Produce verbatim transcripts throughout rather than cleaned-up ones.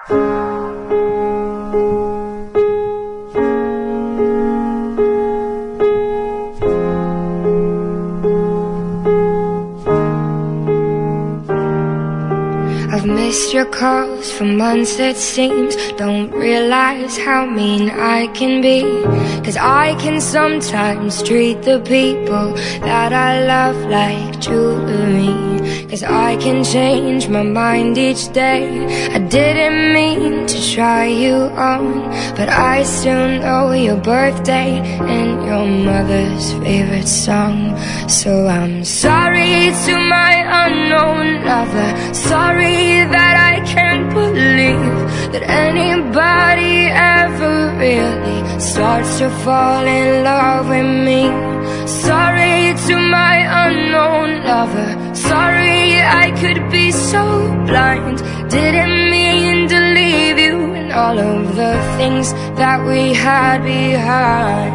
I've missed your calls for months, it seems. Don't realize how mean I can be, 'cause I can sometimes treat the people that I love like jewelry. 'Cause I can change my mind each day. I didn't mean to try you on, but I still know your birthday and your mother's favorite song. So I'm sorry to my unknown lover. Sorry that I can't believe that anybody ever really starts to fall in love with me. Sorry to my unknown lover. Sorry I could be so blind. Didn't mean to leave you and all of the things that we had behind.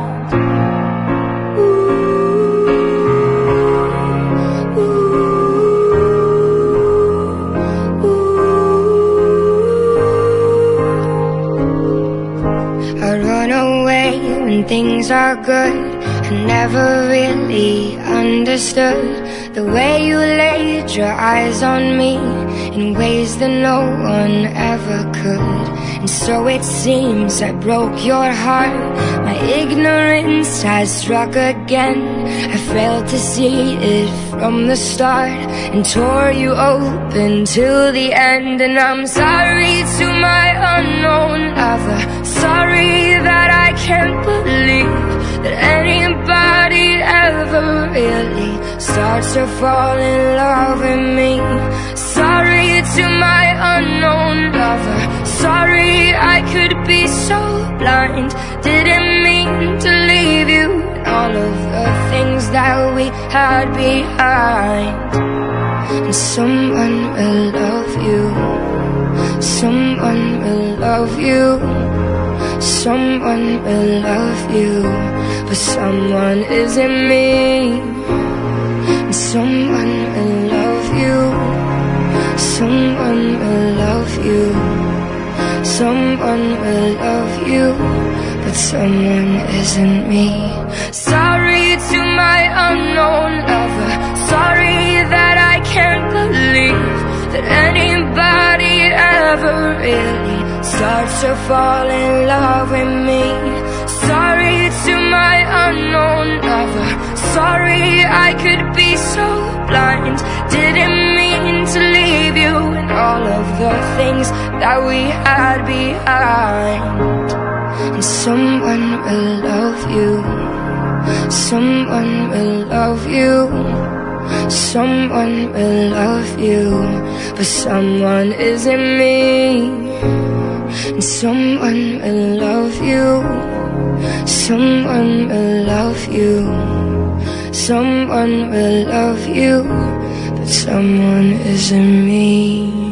Things are good. I never really understood the way you laid your eyes on me in ways that no one ever could. And so it seems I broke your heart. My ignorance has struck again. I failed to see it from the start and tore you open till the end. And I'm sorry to my unknown lover. Sorry that I can't believe that anybody ever really starts to fall in love with me. Sorry to my unknown lover. Sorry I could be so blind. Didn't mean to leave you and all of the things that we had behind. And someone will love you. Someone will love you. Someone will love you, but someone isn't me. And someone will love you. Someone will love you. Someone will love you, but someone isn't me. Sorry to my unknown lover. Sorry that I can't believe that anybody ever really starts to fall in love with me. Sorry to my unknown lover. Sorry I could be so blind. Didn't mean to leave you and all of the things that we had behind. And someone will love you. Someone will love you. Someone will love you, but someone isn't me. And someone will love you. Someone will love you. Someone will love you, but someone isn't me.